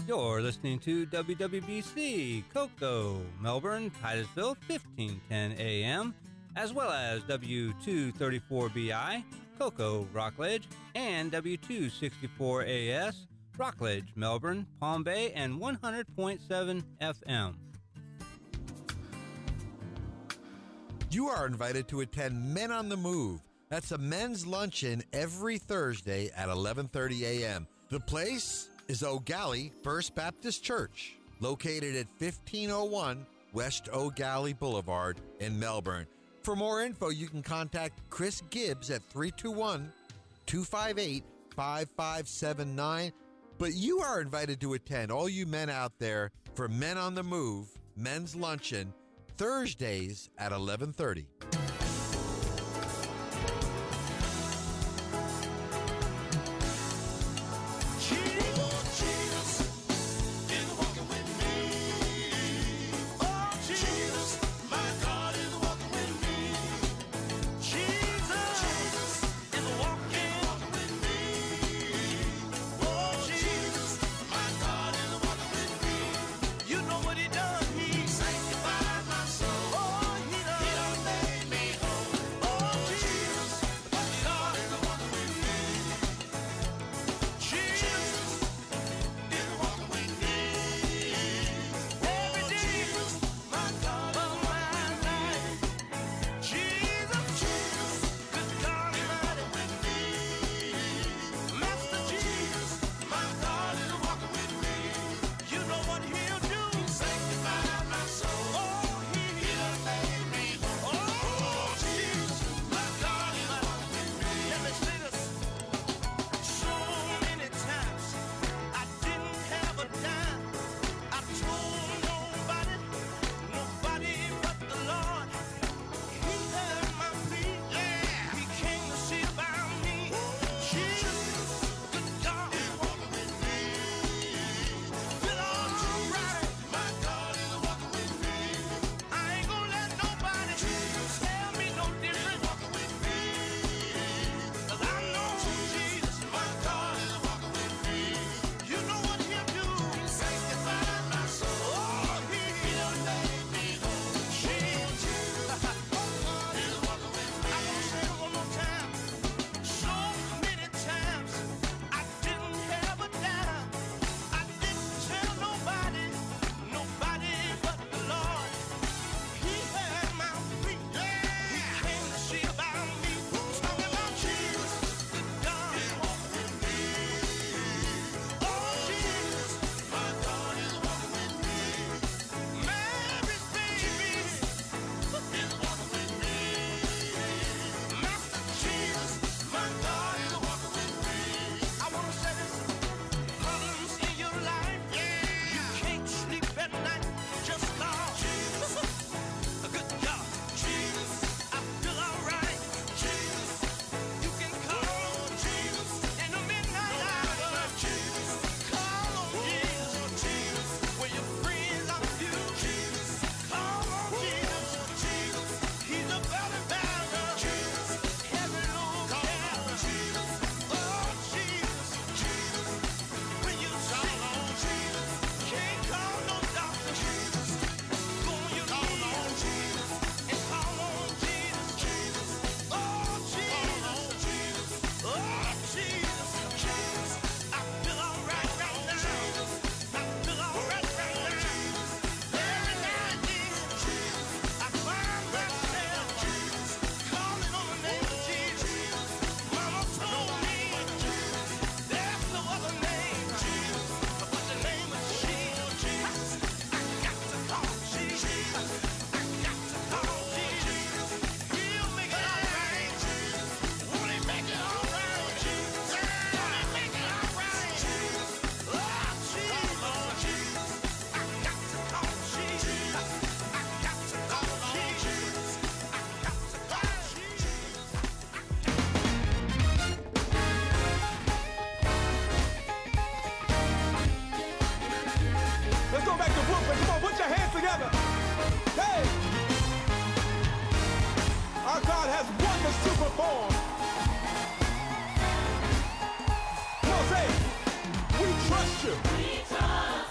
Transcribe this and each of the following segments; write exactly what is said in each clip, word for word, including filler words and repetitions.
You're listening to W W B C, Cocoa, Melbourne, Titusville, fifteen ten A M, as well as W two thirty-four B I, Cocoa, Rockledge, and W two sixty-four A S, Rockledge, Melbourne, Palm Bay, and one hundred point seven F M. You are invited to attend Men on the Move. That's a men's luncheon every Thursday at eleven thirty A M. The place is O'Galley First Baptist Church, located at fifteen oh one West O'Galley Boulevard in Melbourne. For more info, you can contact Chris Gibbs at three two one, two five eight, five five seven nine. But you are invited to attend, all you men out there, for Men on the Move, Men's Luncheon, Thursdays at eleven thirty. perform. Come on, say, we trust you. We trust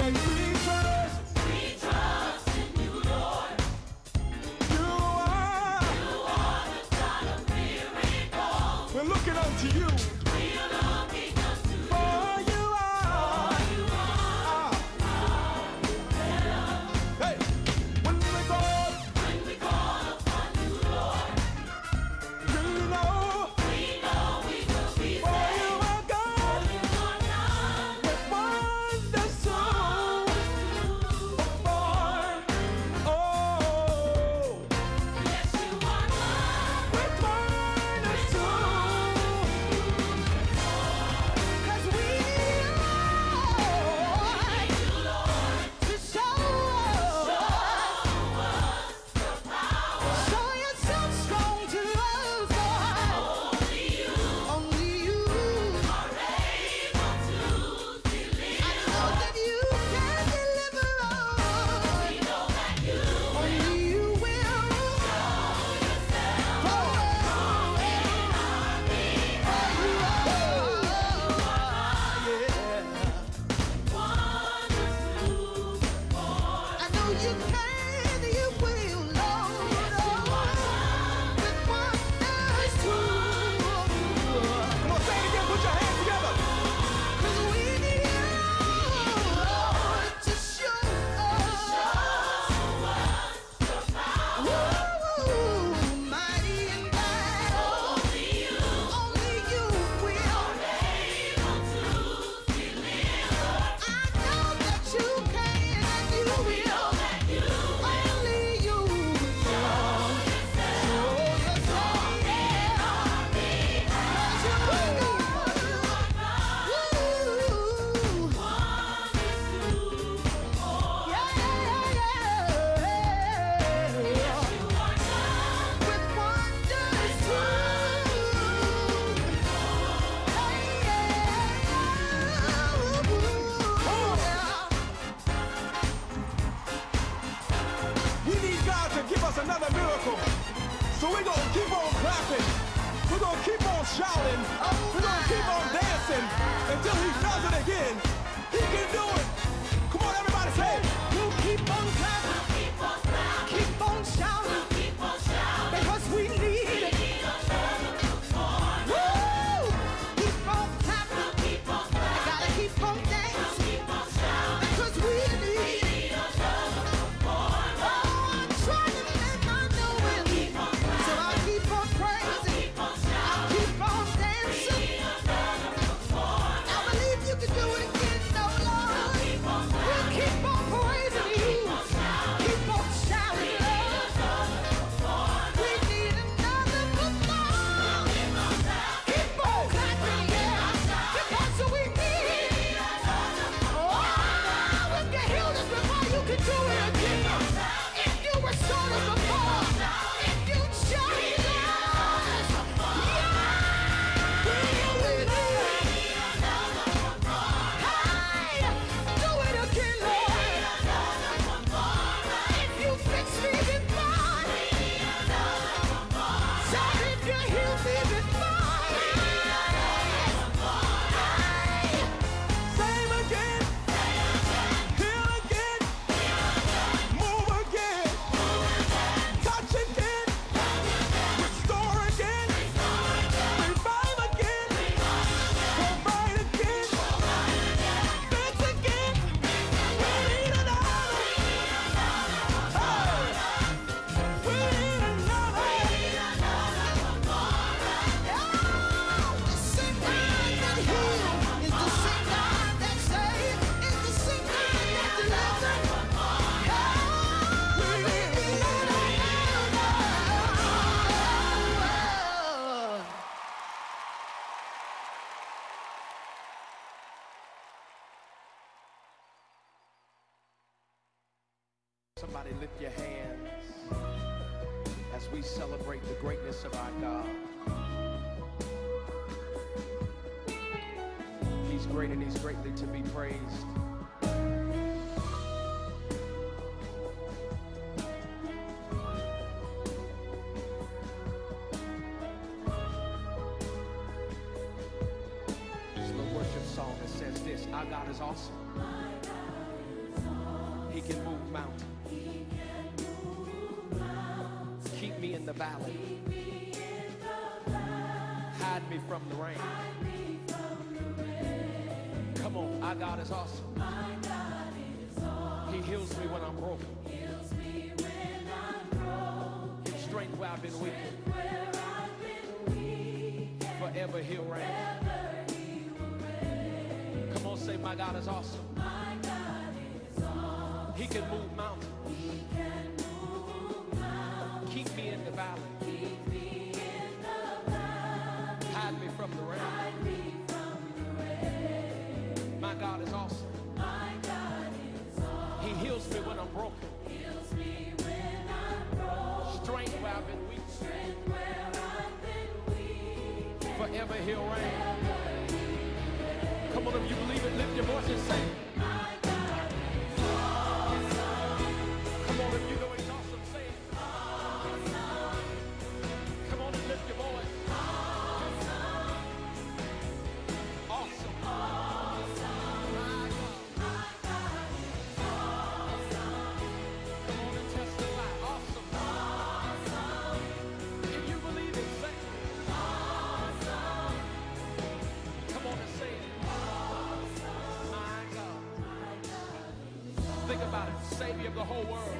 Somebody lift your hands as we celebrate the greatness of our God. He's great and he's greatly to be praised. This is the worship song that says this: our God is awesome. He can move mountains. Keep me in the valley. Hide me from the rain. Come on, our God is awesome. He heals me when I'm broken. His strength where I've been weak. Forever he'll reign. Come on, say my God is awesome. He can move mountains. Keep me in the valley. Hide me from the rain. My God is awesome. He heals me when I'm broken. Strength where I've been weak. Forever he'll reign. Come on, if you believe it, lift your voice and say, come on, if you know he's awesome, say it. Come on and lift your voice. Awesome. My God. Come on and testify. Awesome. If you believe it, say it. Come on and say it. My God. Think about it. Savior of the whole world.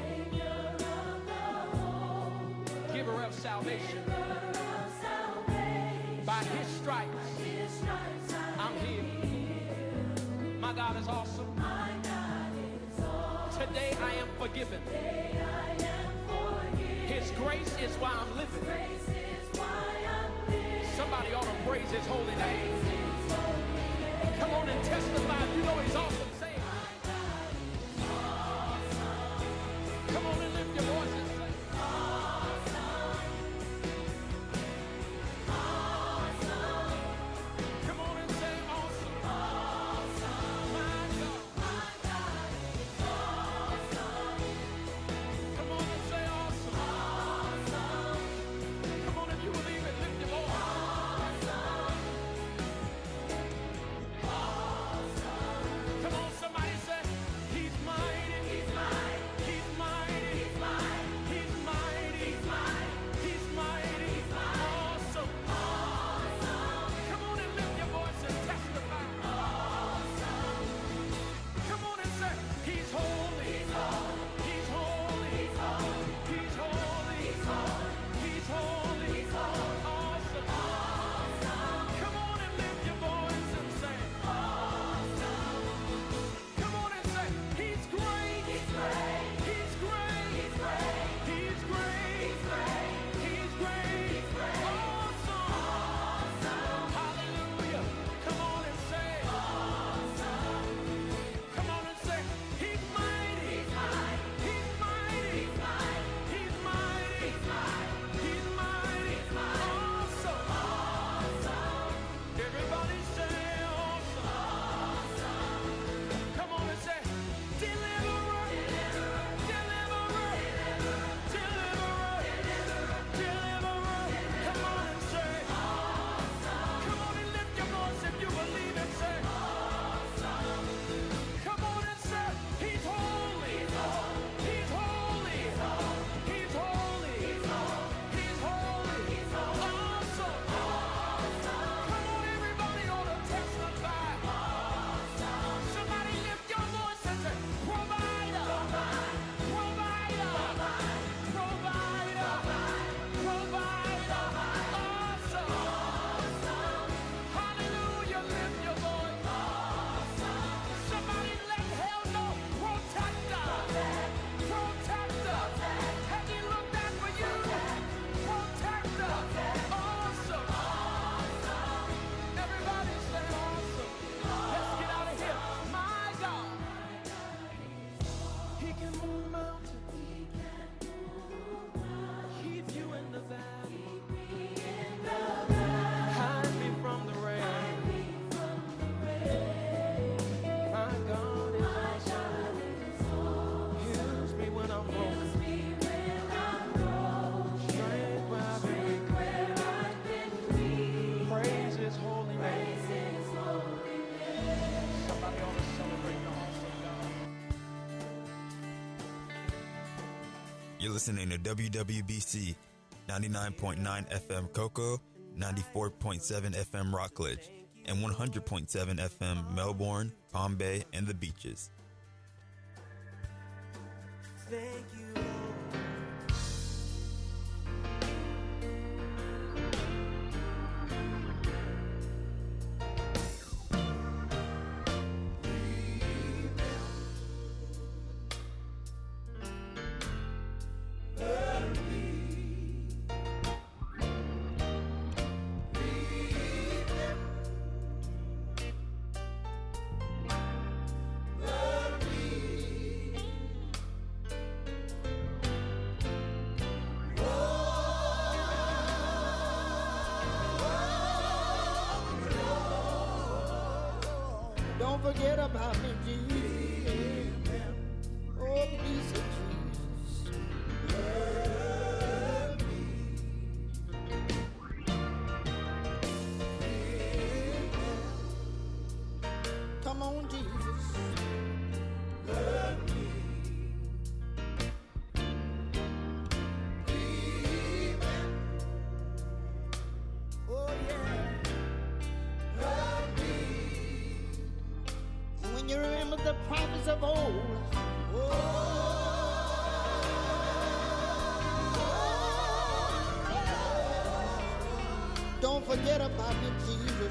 Giver of salvation. By his stripes, I'm healed. My God is awesome. Today I am forgiven. His grace is why I'm living. Somebody ought to praise his holy name. Come on and testify. You know he's awesome. Say it. Come on and lift your voice and say, come on and say awesome. My God. Come on and say awesome. Come on, if you believe it, lift your voice. You're listening to W W B C, ninety-nine point nine F M Cocoa, ninety-four point seven F M Rockledge, and one hundred point seven F M Melbourne, Palm Bay, and the Beaches. Thank you. Don't forget about me, Jesus. Oh, please, Jesus. Love me. Come on, Jesus. Love me. Oh, yeah. Love me. When you remember the prophets of old, oh, don't forget about me, Jesus.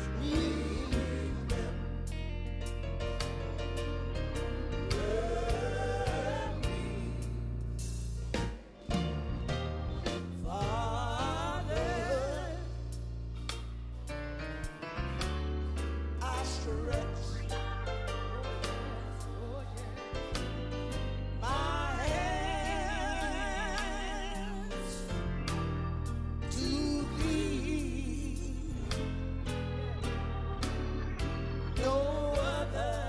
Father, I stretch my hands to thee. No other,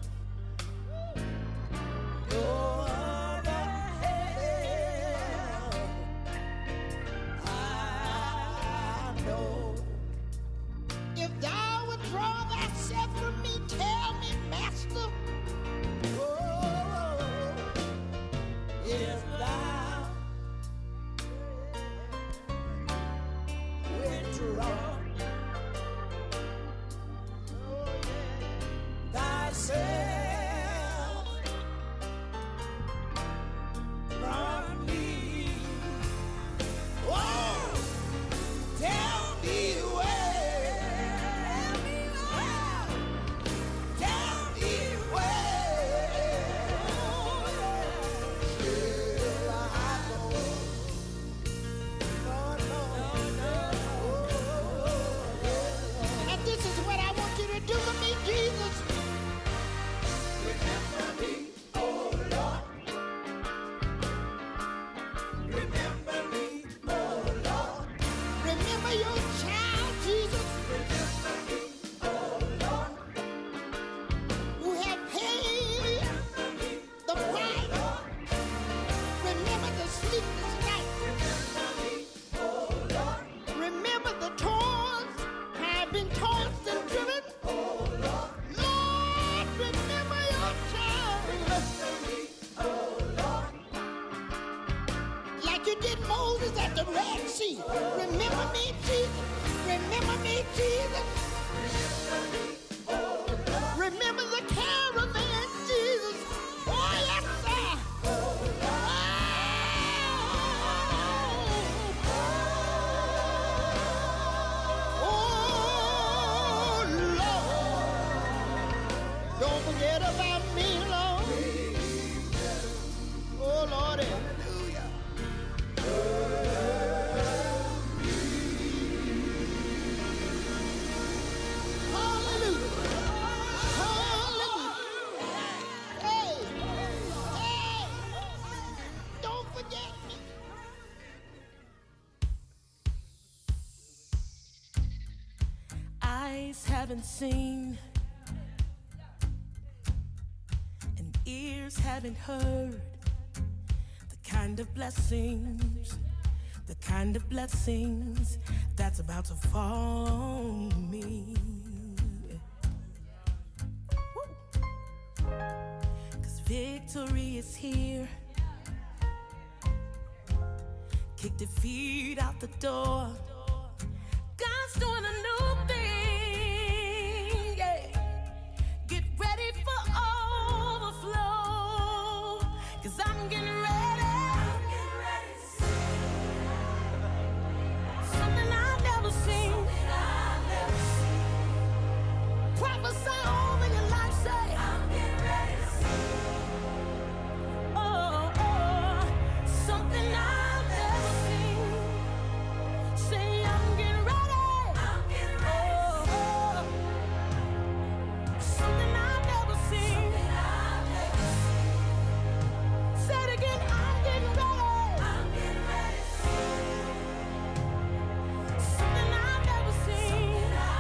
no other help I know. If thou withdraw thyself from me, tell me, Master. Oh, if thou withdraw thyself from me, oh, tell me where, tell me where shall I go? Lord, Lord, Lord. And this is what I want you to do for me, Jesus. Remember me, oh Lord. Remember me, oh Lord. Remember your child, Jesus. Remember me, oh Lord. Who have paid the price. Remember the sleepless night. Remember me, oh Lord. Remember the toils have been tossed and driven. Oh Lord. Lord, remember your child. Remember me, oh Lord. Like you did Moses at the Red Sea. Remember me, Jesus. Remember me, Jesus. Remember the caravan, Jesus. Oh, yes, sir. Oh, Lord. Don't forget about me, Lord. Oh, Lord. Hallelujah. Hallelujah. Hallelujah. Hey, hey, don't forget me. Eyes haven't seen and ears haven't heard the kind of blessings, the kind of blessings that's about to fall on me. Woo. 'Cause victory is here. kick defeat out the door. God's doing a new thing, yeah. Get ready for overflow, 'cause I'm getting ready. I'm getting ready to see something I've never seen. Something I've never seen. Prophesy over your life, say I'm getting ready to see. Oh, oh, something I've never seen. Say I'm getting ready. I'm getting ready. Oh, oh, something I've never seen. Something I've never seen. Say it again. I'm getting ready. I'm getting ready. Something I've never seen.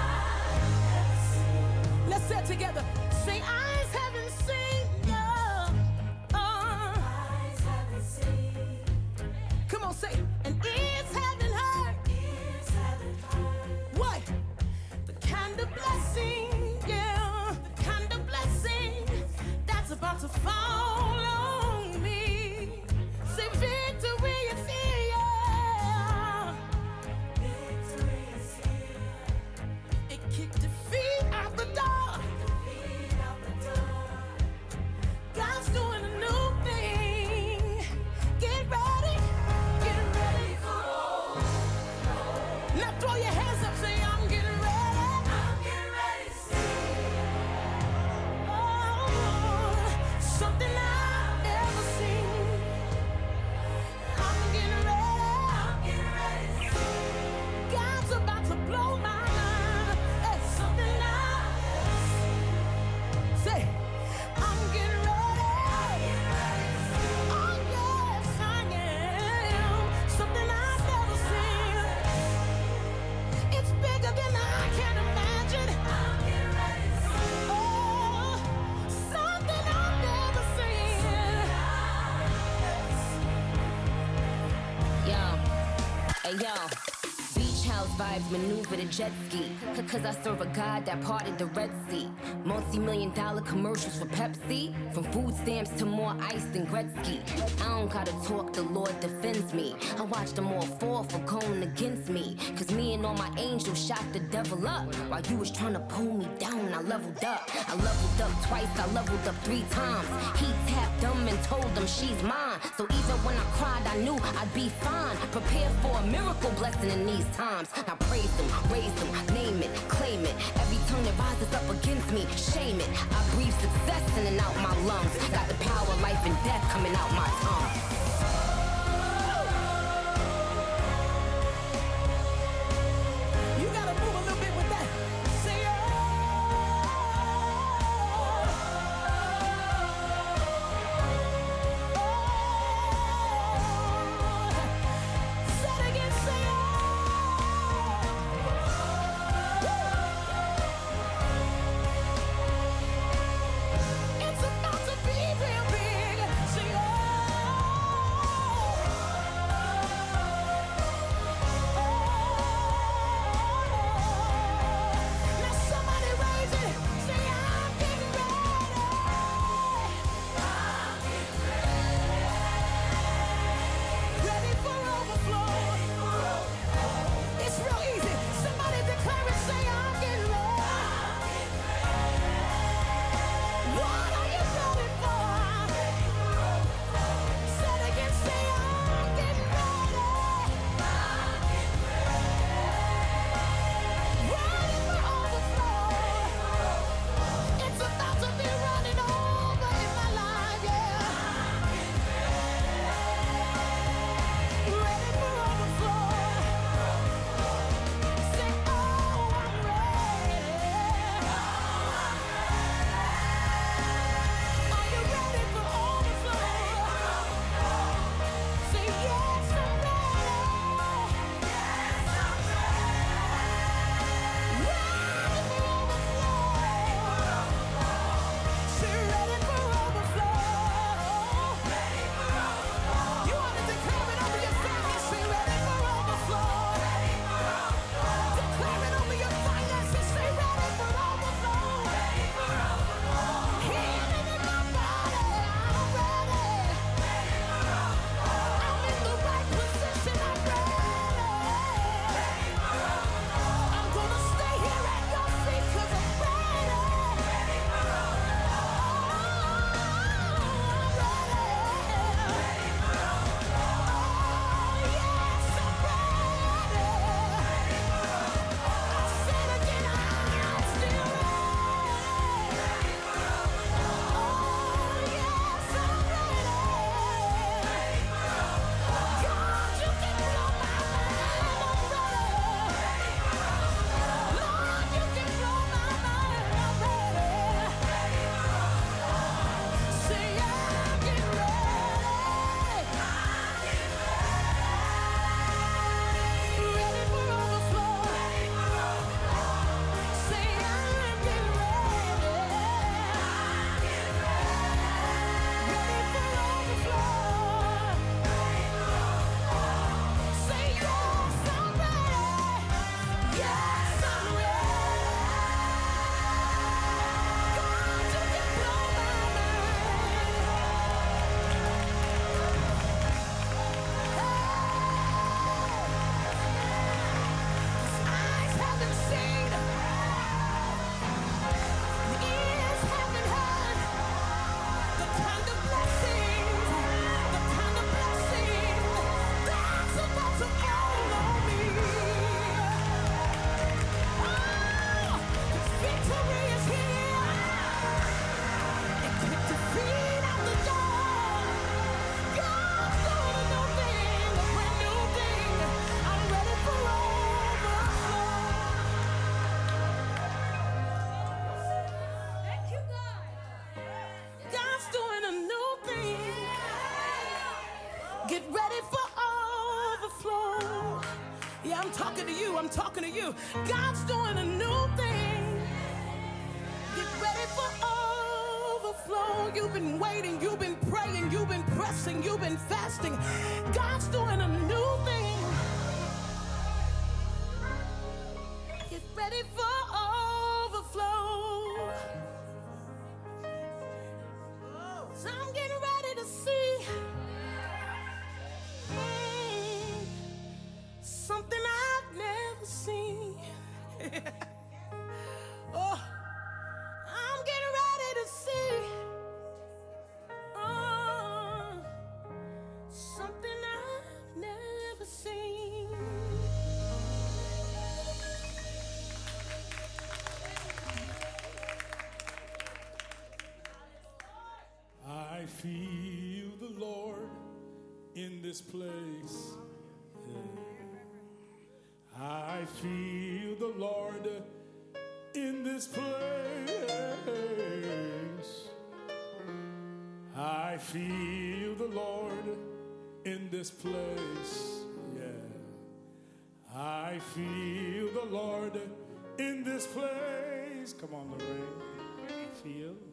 Let's say it together. Say eyes haven't seen. Yeah. Uh. Eyes haven't seen. Come on, say and ears haven't heard. Ears haven't heard. What? The kind of blessing, yeah, the kind of blessing that's about to fall on me. Say victory is here. Victory is here. It kicked defeat out the door. Defeat out the door. God's doing a new thing. Get ready. Get ready for now throw your hands up, say I'm getting ready. I'm getting ready to see. Oh, something I've never seen. I'm getting ready. I'm getting ready to see. God's about to blow my mind. It's something I've never seen. Say, I'm getting ready. I'm getting ready to see. Oh yes, I am. Something I've never seen. It's bigger than I can imagine. I'm getting ready to see. Oh, something I've never seen. Yo, hey yo, beach house vibes maneuver the jet ski. C- Cause I serve a God that parted the Red Sea. Multi-million dollar commercials for Pepsi. From food stamps to more ice than Gretzky. I don't gotta talk, the Lord defends me. I watched them all fall for going against me. Cause me and all my angels shot the devil up. While you was trying to pull me down, I leveled up. I leveled up twice, I leveled up three times. He tapped them and told them she's mine. So even when I cried, I knew I'd be fine. Prepare for a miracle blessing in these times. Now praise him, raise him, name it, claim it. Every tongue that rises up against me, shame it. I breathe success in and out my lungs. Got the power of life and death coming out my tongue. You gotta move a little bit with that. Say oh. Say it again, say oh. It's about to be real big. Say oh. talking to you. God's doing a new thing. Get ready for overflow. You've been waiting, you've been praying, you've been pressing, you've been fasting. God's doing a new thing. Get ready for overflow. So I'm getting ready to see mm, something I've never seen. Oh, I'm getting ready to see oh, something I've never seen. I feel the Lord in this place. Yeah. I feel the Lord in this place. I feel the Lord in this place. Yeah. I feel the Lord in this place. Come on, Lorraine. Feel.